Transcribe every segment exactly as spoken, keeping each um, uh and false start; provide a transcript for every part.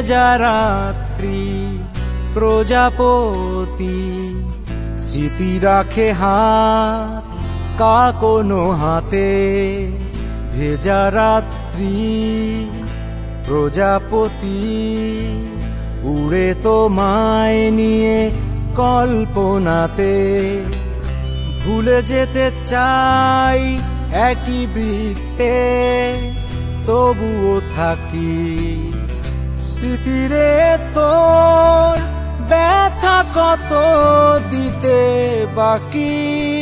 ভেজা রাত্রি প্রজাপতি স্মৃতি রাখে হাত কা কোনো হাতে। ভেজা রাত্রি প্রজাপতি উড়ে তোমায় নিয়ে কল্পনাতে। ভুলে যেতে চাই একই বৃত্তে, তবুও থাকি স্মৃতিরে তোর ব্যথা কত দিতে বাকি।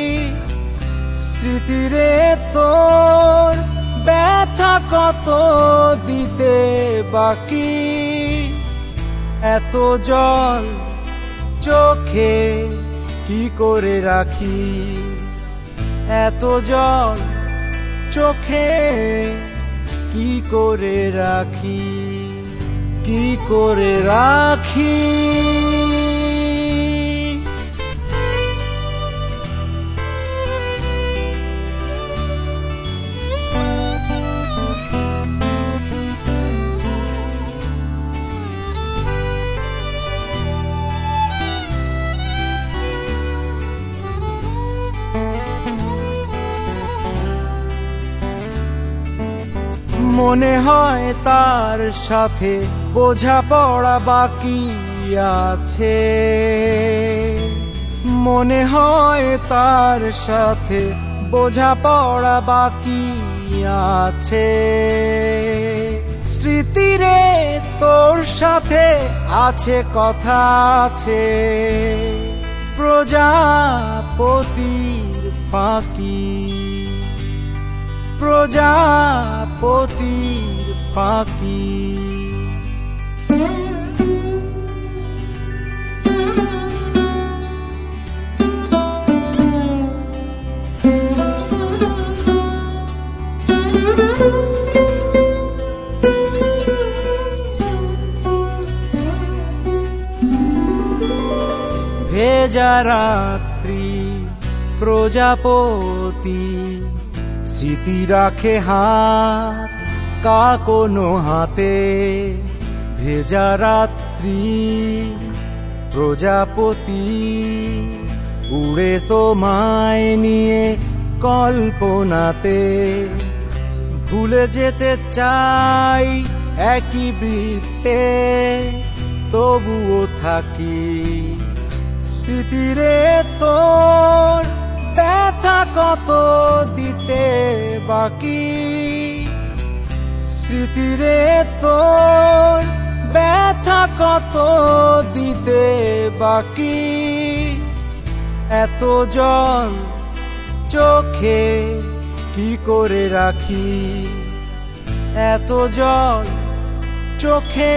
স্মৃতিরে তোর ব্যথা কত দিতে বাকি। এত জল চোখে কি করে রাখি, এত জল চোখে কি করে রাখি, কি করে রাখি। মনে হয় তার সাথে বোঝাপড়া বাকি আছে। মনে হয় তার সাথে বোঝাপড়া বাকি আছে। স্মৃতিরে তোর সাথে আছে কথা আছে, প্রজাপতির ফাঁকি, প্রজাপতির ফাঁকি। ভেজা রাত্রি প্রজাপতি স্মৃতি রাখে হাত কা কোনো হাতে। ভেজা রাত্রি প্রজাপতি উড়ে তোমায় নিয়ে কল্পনাতে। ভুলে যেতে চাই একই বৃত্তে, তবুও থাকি স্মৃতিরে তোর ব্যথা কত দিতে বাকি। স্মৃতিরে তোর ব্যথা কত দিতে বাকি। এত জল চোখে কি করে রাখি, এত জল চোখে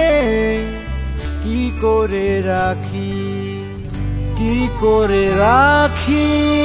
কি করে রাখি, কি করে রাখি।